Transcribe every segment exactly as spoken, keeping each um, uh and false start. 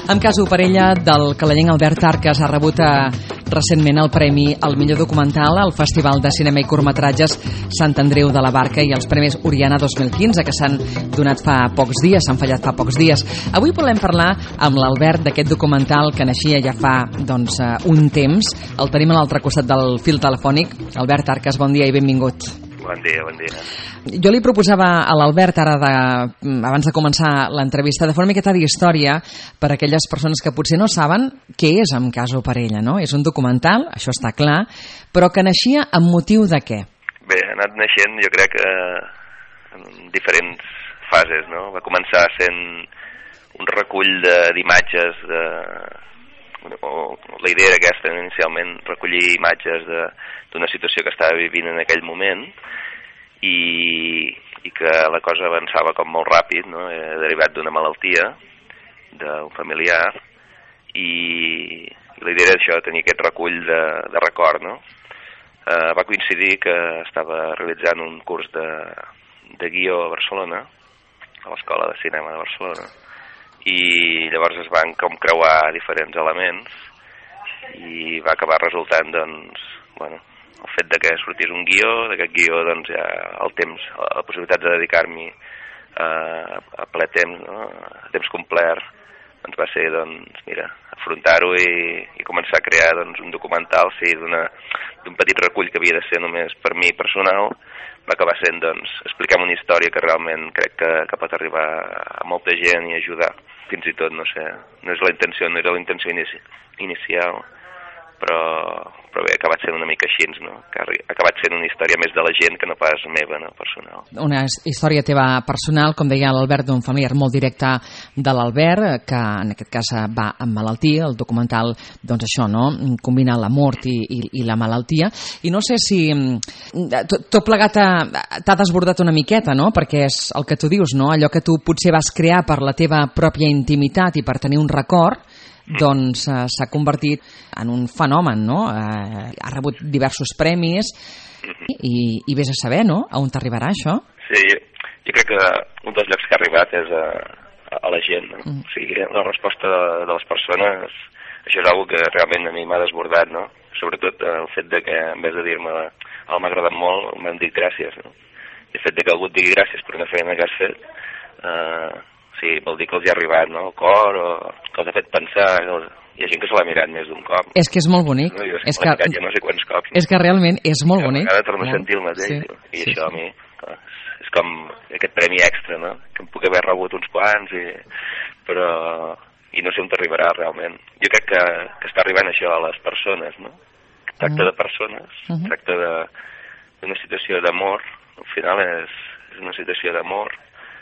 Amb Caso Parella, del canadenc Albert Arcas, ha rebut eh, recentment el premi al millor documental al Festival de Cinema i Curtmetratges Sant Andreu de la Barca i els Premis Oriana dos mil quinze, que s'han donat fa pocs dies, s'han fallat fa pocs dies. Avui volem parlar amb l'Albert d'aquest documental que naixia ja fa doncs, un temps. El tenim a l'altre costat del fil telefònic. Albert Arcas, bon dia i benvingut. Bon dia, bon dia. Jo li proposava a l'Albert, ara de, abans de començar l'entrevista, de fer una miqueta d'història per a aquelles persones que potser no saben què és Amb Caso Parella, no? És un documental, això està clar, però que naixia amb motiu de què? Bé, ha anat naixent, jo crec que en diferents fases, no? Va començar sent un recull d'imatges, de, o la idea era aquesta, inicialment, recollir imatges d'una situació que estava vivint en aquell moment, i, i que la cosa avançava com molt ràpid, no? He derivat d'una malaltia d'un familiar, i, i la idea era això, tenir aquest recull de, de record, no? Uh, va coincidir que estava realitzant un curs de, de guió a Barcelona, a l'Escola de Cinema de Barcelona, i llavors es van com creuar diferents elements i va acabar resultant, doncs, bueno, el fet de que sortís un guió, d'aquest guió, doncs, ja el temps, la possibilitat de dedicar-m'hi uh, a ple temps, no? A temps complet, doncs va ser, doncs, mira, afrontar-ho i, i començar a crear, doncs, un documental, sí, d'un petit recull que havia de ser només per mi personal, va acabar sent, doncs, explicar una història que realment crec que, que pot arribar a molta gent i ajudar. Fins i tot, no sé, no és la intenció, no era la intenció inici, inicial, però, però bé, ha acabat sent una mica així, no? Que ha acabat sent una història més de la gent que no pas meva, no, personal. Una història teva personal, com deia l'Albert, d'un familiar molt directe de l'Albert, que en aquest cas va amb malaltia. El documental, doncs això, no? Combina la mort i, i, i la malaltia. I no sé si tot, tot plegat t'ha desbordat una miqueta, no? Perquè és el que tu dius, no? Allò que tu potser vas crear per la teva pròpia intimitat i per tenir un record, doncs eh, s'ha convertit en un fenomen, no? Eh, ha rebut diversos premis i, i vés a saber, no?, a on t'arribarà això. Sí, jo, jo crec que un dels llocs que ha arribat és a, a la gent, no? Mm. O sigui, la resposta de, de les persones, això és una que realment a mi m'ha desbordat, no? Sobretot el fet de que, en vez de dir-me oh, m'ha agradat molt, m'han dit gràcies, no? I el fet de que algú et digui gràcies per una feina que has fet, eh, sí, vol dir que els hi ha arribat, no?, al cor, o que els ha fet pensar, no? Hi ha gent que se l'ha mirat més d'un cop. És que és molt bonic. No? Jo és, és que... que... ja no sé quants cops. És que realment és molt bonic. Cada vegada torno a sentir el mateix, sí. I sí, això a mi és com aquest premi extra, no?, que em puc haver rebut uns quants, i... però i no sé on t'arribarà realment. Jo crec que, que està arribant això a les persones, no? Tracta de persones, uh -huh. tracta d'una situació d'amor, al final és, és una situació d'amor,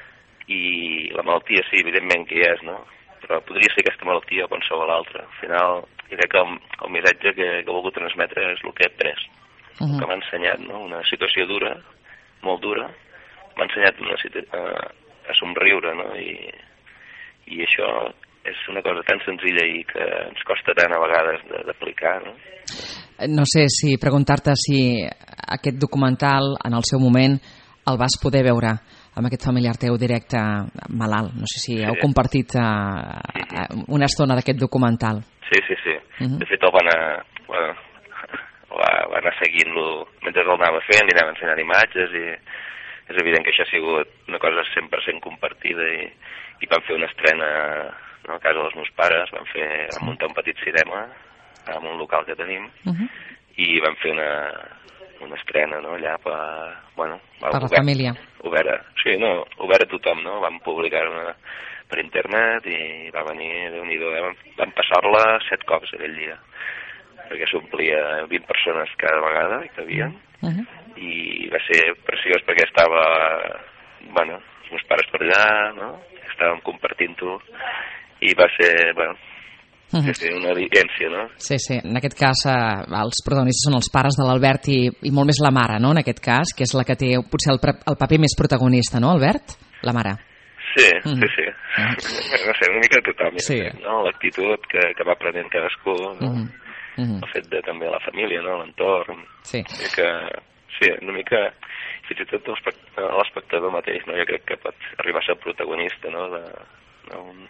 i la malaltia sí, evidentment que hi és, no? Però podria ser aquesta malaltia o qualsevol altra. Al final, jo crec que el, el missatge que, que he volgut transmetre és el que he après, uh -huh. que m'ha ensenyat, no? Una situació dura, molt dura, m'ha ensenyat una a, a somriure, no? I, i això és una cosa tan senzilla i que ens costa tant a vegades d'aplicar, no? No sé si preguntar-te si aquest documental, en el seu moment, el vas poder veure amb aquest familiar teu directe malalt. No sé si sí. heu compartit uh, una estona d'aquest documental. Sí, sí, sí. Uh-huh. De fet, el va anar, bueno, va, va anar seguint-lo mentre el anava fent, li anava ensenyant imatges, i és evident que això ha sigut una cosa cent per cent compartida, i, i vam fer una estrena, no, a casa dels meus pares, vam fer, vam muntar un petit cinema en un local que tenim, uh-huh. i vam fer una... una estrena, no?, allà per, bueno, per la obert, família. Obert, sí, no, obert a tothom, no? Vam publicar-la per internet i va venir, Déu-n'hi-do, eh? vam, vam passar-la set cops aquell dia, perquè s'omplia vint persones cada vegada que havien, uh -huh. i va ser preciós perquè estava, bueno, els meus pares per allà, no?, estàvem compartint-ho, i va ser, bueno, Uh -huh. Sí, una evidència, no? Sí, sí. En aquest cas, eh, els protagonistes són els pares de l'Albert i, i molt més la mare, no?, en aquest cas, que és la que té potser el, el paper més protagonista, no, Albert? La mare. Sí, uh -huh. sí, sí. Uh -huh. No sé, una mica tothom, sí. No? L'actitud que, que va prenent cadascú, no? Uh -huh. Uh -huh. El fet de també la família, no?, l'entorn. Sí. Que, sí, una mica, fins i tot l'espectador mateix, no?, jo crec que pot arribar a ser protagonista, no?, de, de un, un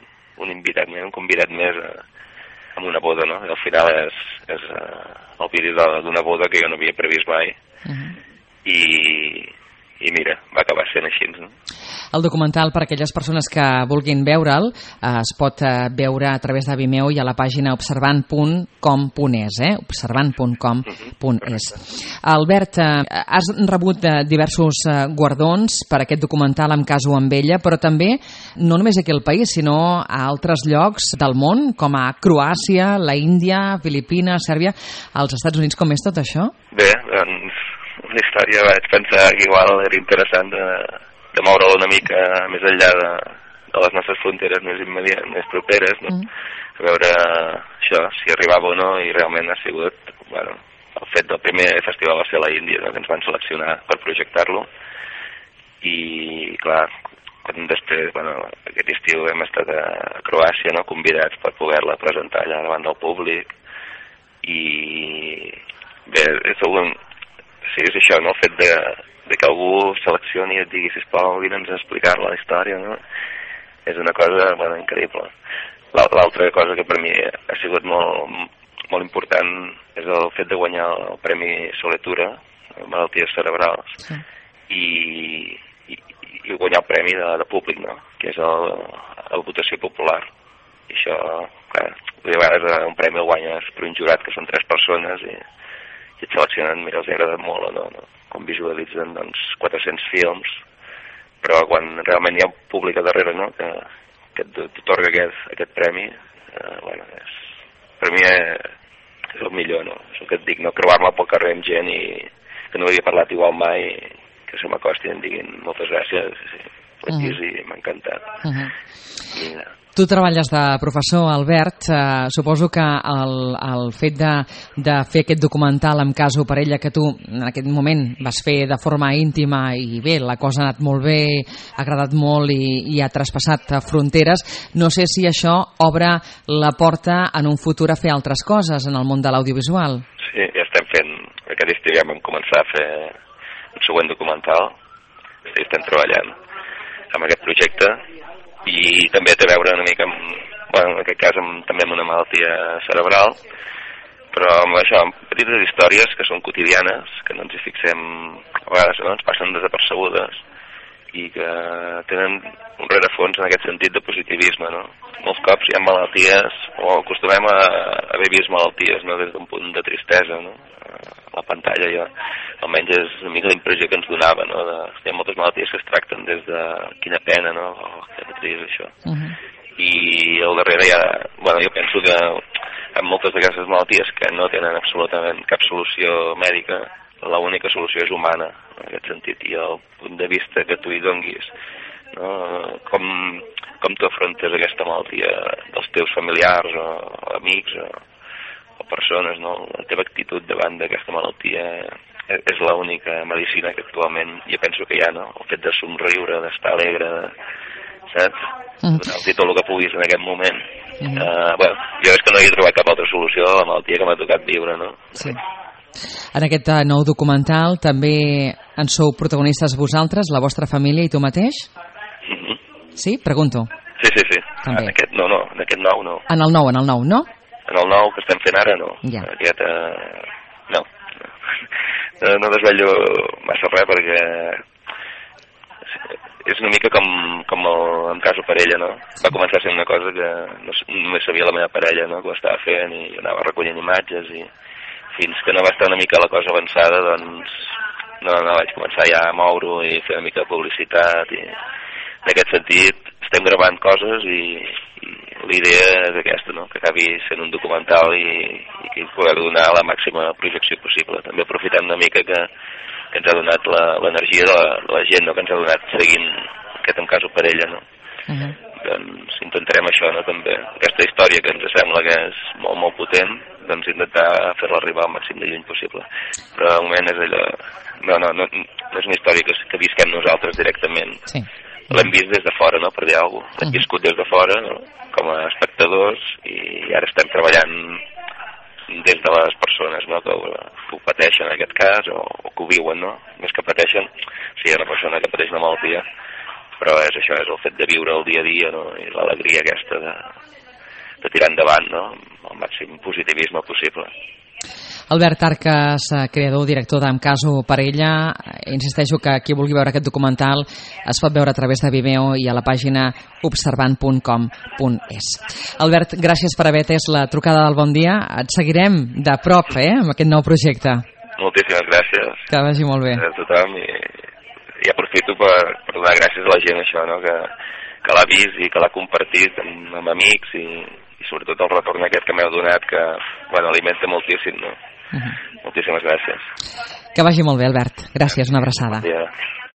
un invitat més, un convidat més a, a una boda, no? I al final és, és uh, el vídeo d'una boda que jo no havia previst mai. Uh-huh. I, i mira, va acabar sent així, no? El documental, per a aquelles persones que vulguin veure'l, eh, es pot eh, veure a través de Vimeo i a la pàgina observant punt com punt es, eh? observant punt com punt es. Albert, eh, has rebut eh, diversos eh, guardons per aquest documental Em caso amb ella, però també no només aquí al país, sinó a altres llocs del món, com a Croàcia, la Índia, Filipines, Sèrbia, als Estats Units. Com és tot això? Bé, doncs una història vaig pensar que igual era interessant de, de moure-la una mica més enllà de, de les nostres fronteres més immediates, més properes, no? Mm. A veure això, si arribava o no, i realment ha sigut, bueno, el fet del primer festival va ser a la Índia, no? Que ens van seleccionar per projectar-lo, i clar, quan després, bueno, aquest estiu hem estat a Croàcia, no? Convidats per poder-la presentar allà davant del públic, i bé, és un... Sí, és això, no? El fet de, de que algú seleccioni i et digui, sisplau, vine'ns a explicar-la la història, no? És una cosa, bueno, increïble. L'altra cosa que per mi ha sigut molt, molt important és el fet de guanyar el Premi Soletura, malalties cerebrals, sí. i, i, i guanyar el premi de, de públic, no? Que és el, la votació popular. I això, clar, a vegades un premi el guanyes per un jurat, que són tres persones, i i et seleccionen, mira, els ha agradat molt, no? no? Com visualitzen, doncs, quatre-cents films, però quan realment hi ha públic a darrere, no?, que, que t'atorga aquest, aquest premi, eh, bueno, és, per mi és, és el millor, no? És el que et dic, no? Creuar-me pel carrer amb gent i que no havia parlat igual mai, que se m'acosti i em diguin moltes gràcies, sí, l'he vist i m'ha encantat. Uh-huh. Mira. Tu treballes de professor, Albert. Eh, suposo que el, el fet de, de fer aquest documental Em caso per ella, que tu en aquest moment vas fer de forma íntima i bé, la cosa ha anat molt bé, ha agradat molt i, i ha traspassat fronteres, no sé si això obre la porta en un futur a fer altres coses en el món de l'audiovisual. Sí, ja estem fent, aquest estiu ja vam començar a fer un següent documental, sí, estem treballant amb aquest projecte, i també té a veure una mica amb, bueno, en aquest cas amb, també amb una malaltia cerebral, però amb això, amb petites històries que són quotidianes, que no ens hi fixem, a vegades no, ens passen desapercebudes i que tenen un rerefons en aquest sentit de positivisme, no? Molts cops hi ha malalties, o acostumem a, a haver vist malalties, no?, des d'un punt de tristesa, no? A la pantalla jo, almenys és una mica l'impressió que ens donava, no? De, hi ha moltes malalties que es tracten des de quina pena, no? Oh, que trist, això. Uh-huh. I al darrere ja, bueno, jo penso que amb moltes d'aquestes malalties que no tenen absolutament cap solució mèdica, l'única solució és humana, en aquest sentit, i el punt de vista que tu hi donguis, no? Com, com tu afrontes aquesta malaltia dels teus familiars o, o amics o, o persones, no? La teva actitud davant d'aquesta malaltia és l'única medicina que actualment jo penso que hi ha, no? El fet de somriure, d'estar alegre, saps? Mm. Donar-te tot el que puguis en aquest moment. Mm. Uh, bueno, jo és que no he trobat cap altra solució a la malaltia que m'ha tocat viure, no? Sí. En aquest nou documental també en sou protagonistes vosaltres, la vostra família i tu mateix? Mm-hmm. Sí? Pregunto. Sí, sí, sí. També. En aquest, no, no, en aquest nou no. En el nou, en el nou, no? En el nou que estem fent ara, no. Ja. Aquest, uh, no. no. No desvello massa res perquè és una mica com, com el, en caso parella, no? Va començar sent una cosa que no, només sabia la meva parella, no?, que ho estava fent i anava recollint imatges i fins que no va estar una mica la cosa avançada, doncs no, no vaig començar ja a moure-ho i fer una mica de publicitat i en aquest sentit estem gravant coses i, i l'idea és aquesta, no?, que acabi sent un documental i, i que poder donar la màxima projecció possible, també aprofitant una mica que, que ens ha donat l'energia de, de la gent, no?, que ens ha donat seguint aquest en caso parella, no? Uh-huh. Doncs intentarem això, no?, també aquesta història que ens sembla que és molt, molt potent, doncs intentar fer-la arribar al màxim de lluny possible, però de moment és allò, no, no, no, no és una història que, que visquem nosaltres directament. Sí. L'hem vist des de fora, no?, per dir alguna cosa. L'hem viscut des de fora, no?, com a espectadors, i ara estem treballant des de les persones, no?, que ho, ho pateixen en aquest cas, o, o que ho viuen, no? Més que pateixen, si hi ha una persona que pateix una malaltia, però és això, és el fet de viure el dia a dia, no? I l'alegria aquesta de, de tirar endavant, no? Amb el màxim positivisme possible. Albert Arcas, creador, director d'Am Caso Parella, insisteixo que qui vulgui veure aquest documental es pot veure a través de Vimeo i a la pàgina observant punt com punt es. Albert, gràcies per haver atès la trucada del Bon Dia. Et seguirem de prop, eh, amb aquest nou projecte. Moltíssimes gràcies. Que vagi molt bé. A tothom, i, i aprofito per, per donar gràcies a la gent, això, no? que, que l'ha vist i que l'ha compartit amb, amb amics i, i sobretot el retorn aquest que m'heu donat, que bueno, alimenta moltíssim, no? Uh-huh. Moltíssimes gràcies. Que vagi molt bé, Albert. Gràcies, una abraçada. Bon dia.